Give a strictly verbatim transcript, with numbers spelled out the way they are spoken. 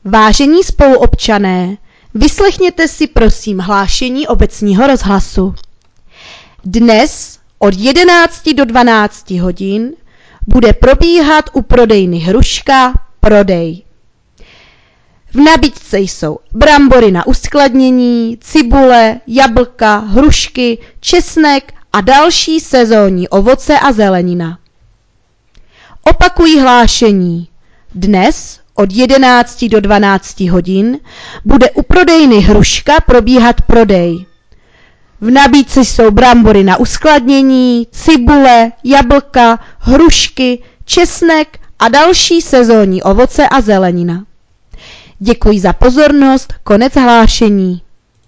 Vážení spoluobčané, vyslechněte si prosím hlášení obecního rozhlasu. Dnes od jedenácti do dvanácti hodin bude probíhat u prodejny Hruška prodej. V nabídce jsou brambory na uskladnění, cibule, jablka, hrušky, česnek a další sezónní ovoce a zelenina. Opakuji hlášení. Dnes od jedenácti do dvanácti hodin bude u prodejny Hruška probíhat prodej. V nabídce jsou brambory na uskladnění, cibule, jablka, hrušky, česnek a další sezónní ovoce a zelenina. Děkuji za pozornost, konec hlášení.